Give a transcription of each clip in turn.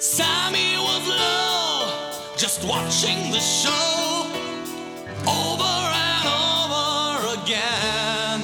Sammy was low, just watching the show over and over again.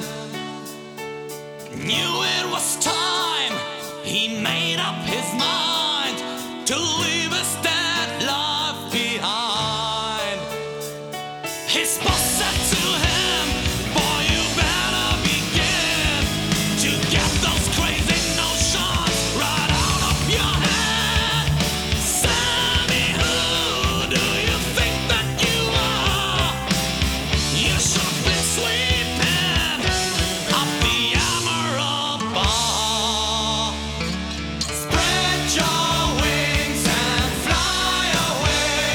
Knew it was time, he made up his mind to leave his dead life behind. His boss said to him, "Boy, you better begin to get those crazy notions right out of your head. Sammy, who do you think that you are? You should have been sleeping at the Emerald Bar. Spread your wings and fly away,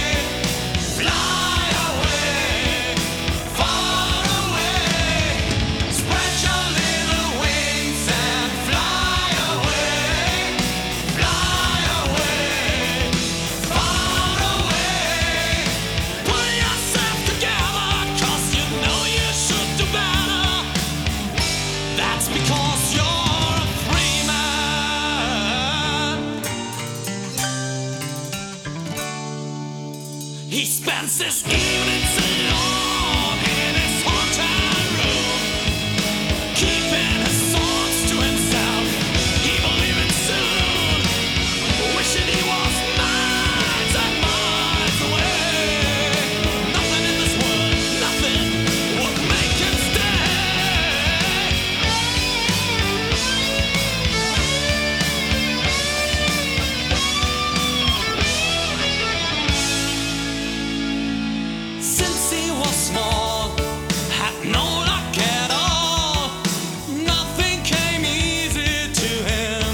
far away. Spread your little wings and fly away, far away. Pull yourself together, 'cause you know you should do better. That's because you're a free man." He spends his evenings alone in his hotel room, keeping his thoughts to himself. He will leave it soon, wishing he was miles and miles away. Nothing in this world, nothing would make him stay. Since he was small, had no luck at all. Nothing came easy to him.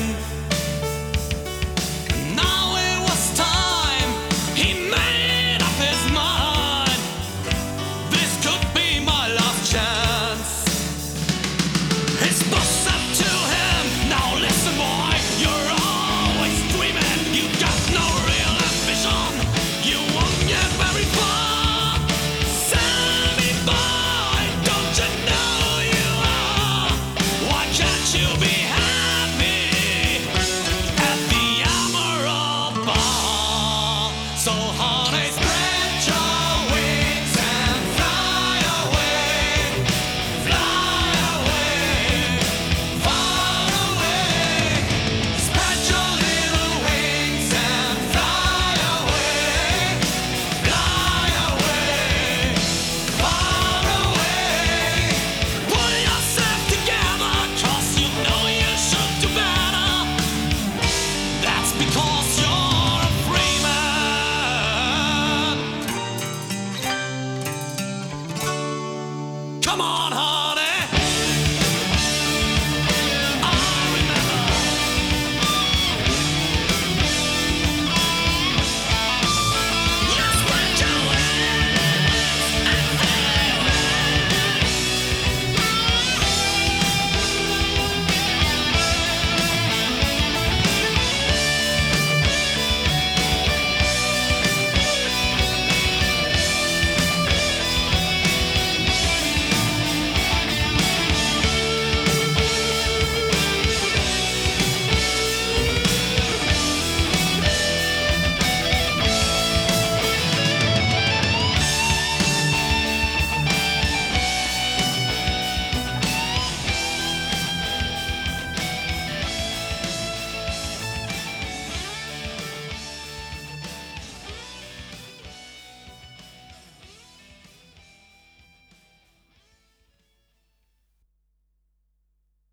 Now it was time, he made up his mind. This could be my last chance. His boss said to him, "Now listen, boy, you're always dreaming. You got no real ambition. You won't get very far. Sammy boy, don't you know you are? Why can't you be